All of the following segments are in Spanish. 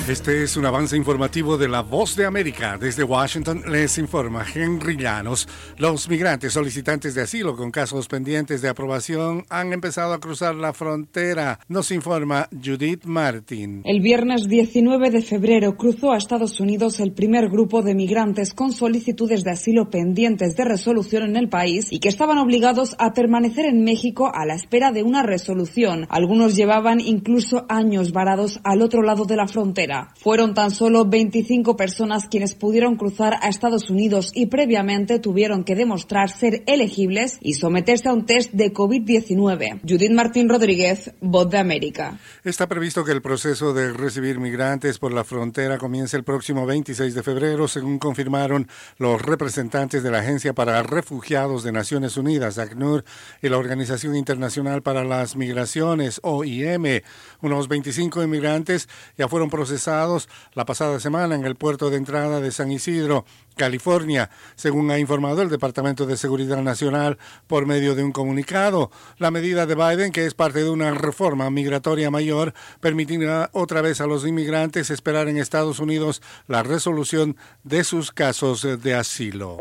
Este es un avance informativo de La Voz de América. Desde Washington les informa Henry Llanos. Los migrantes solicitantes de asilo con casos pendientes de aprobación han empezado a cruzar la frontera. Nos informa Judith Martin. El viernes 19 de febrero cruzó a Estados Unidos el primer grupo de migrantes con solicitudes de asilo pendientes de resolución en el país y que estaban obligados a permanecer en México a la espera de una resolución. Algunos llevaban incluso años varados al otro lado de la frontera. Fueron tan solo 25 personas quienes pudieron cruzar a Estados Unidos y previamente tuvieron que demostrar ser elegibles y someterse a un test de COVID-19. Judith Martín Rodríguez, Voz de América. Está previsto que el proceso de recibir migrantes por la frontera comience el próximo 26 de febrero, según confirmaron los representantes de la Agencia para Refugiados de Naciones Unidas, ACNUR, y la Organización Internacional para las Migraciones, OIM. Unos 25 inmigrantes ya fueron procesados la pasada semana en el puerto de entrada de San Isidro, California, según ha informado el Departamento de Seguridad Nacional por medio de un comunicado. La medida de Biden, que es parte de una reforma migratoria mayor, permitirá otra vez a los inmigrantes esperar en Estados Unidos la resolución de sus casos de asilo.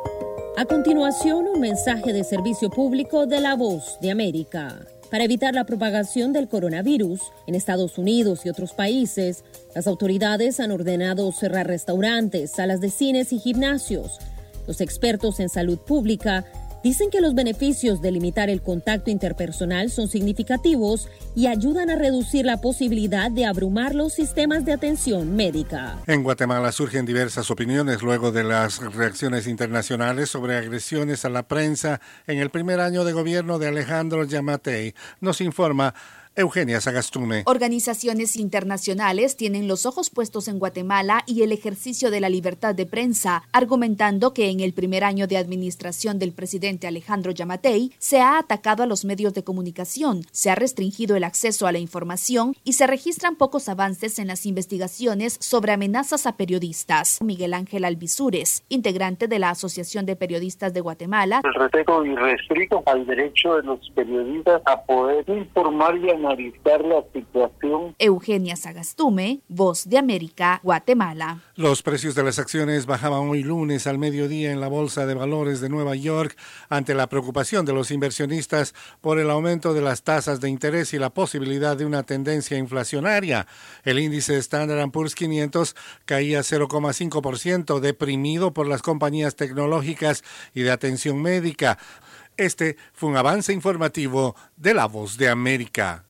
A continuación, un mensaje de servicio público de La Voz de América. Para evitar la propagación del coronavirus en Estados Unidos y otros países, las autoridades han ordenado cerrar restaurantes, salas de cines y gimnasios. Los expertos en salud pública dicen que los beneficios de limitar el contacto interpersonal son significativos y ayudan a reducir la posibilidad de abrumar los sistemas de atención médica. En Guatemala surgen diversas opiniones luego de las reacciones internacionales sobre agresiones a la prensa en el primer año de gobierno de Alejandro Yamatei. Nos informa Eugenia Sagastume. Organizaciones internacionales tienen los ojos puestos en Guatemala y el ejercicio de la libertad de prensa, argumentando que en el primer año de administración del presidente Alejandro Yamatei se ha atacado a los medios de comunicación, se ha restringido el acceso a la información y se registran pocos avances en las investigaciones sobre amenazas a periodistas. Miguel Ángel Alvisures, integrante de la Asociación de Periodistas de Guatemala. El respeto irrestricto al derecho de los periodistas a poder informar y analizar la situación. Eugenia Sagastume, Voz de América, Guatemala. Los precios de las acciones bajaban hoy lunes al mediodía en la Bolsa de Valores de Nueva York ante la preocupación de los inversionistas por el aumento de las tasas de interés y la posibilidad de una tendencia inflacionaria. El índice Standard & Poor's 500 caía 0,5%, deprimido por las compañías tecnológicas y de atención médica. Este fue un avance informativo de La Voz de América.